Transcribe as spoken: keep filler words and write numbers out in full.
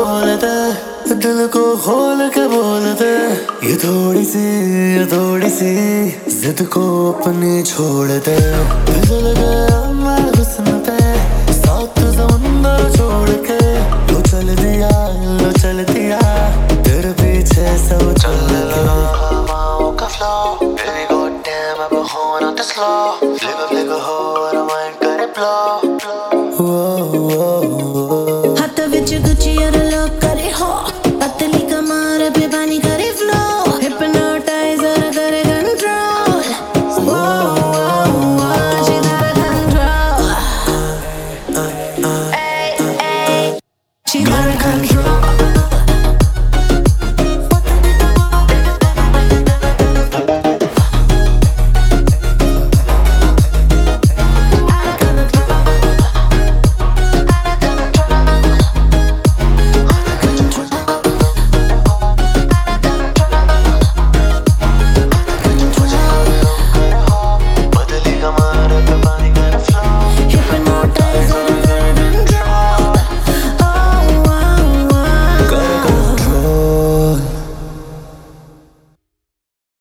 बोल दे, दिल को खोल के बोल दे। ये थोड़ी सी ये थोड़ी सी जिद को अपनी छोड़ दे। फिसल गया मैं हुस्न पे, सात समुंदर छोड़ के। लो चल दिया लो चल दिया, तेरे पीछे सब चल के। हवाओं का flow, baby goddamn I'm a horn on the slow. Flick a flick a hoe, I don't mind cut it blow. Whoa, whoa, whoa. हाथ विच गुच्ची और लॉक करे हो, पतली कमर पे पानी करे flow. Hypnotizer करे control. Whoa, whoa, whoa, she got a control. Ay, ay, she got a control.